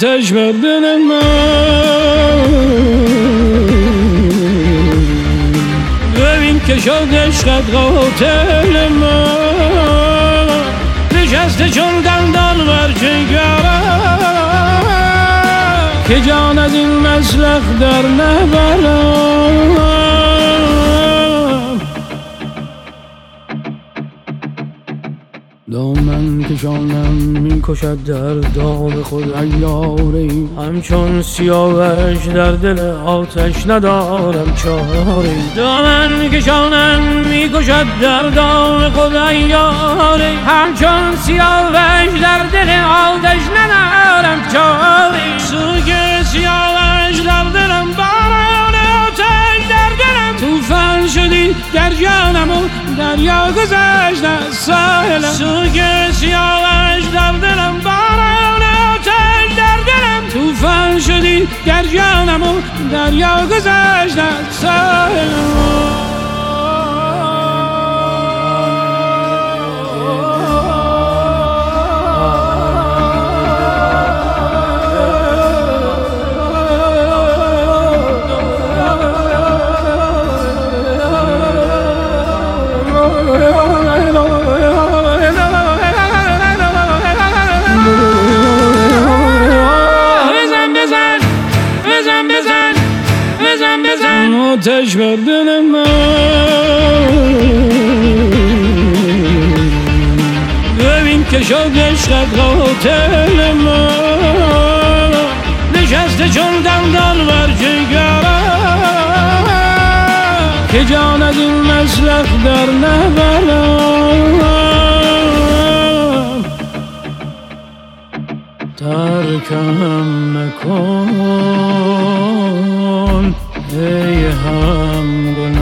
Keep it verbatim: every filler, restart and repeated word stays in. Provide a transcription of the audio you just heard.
آتش بر دل من ببین که شد عشقت قاتل من نشسته چون دندان بر جگرم که جان از این مسلخ در نبرم دامن کشانم می کشد در داغ خود عیاری همچون سیاوش در دل آتش ندارم چاری دامن کشانم می کشد در داغ خود عیاری همچون سیاوش در دل آتش ندارم چاری سوگ سیاوش در دلم باران آتش در دلم توفان شدی در جانم و دریا گذشت از ساحلم سوگ سیاوش در دلم باران آتش در دلم توفان شدی در جانم و دریا گذشت از ساحلم آتش بر دل من ببین که شد عشقت قاتل من نشسته چون دندان بر جگرم که جان از این مسلخ در نبرم ترکم نکن ای هم گناه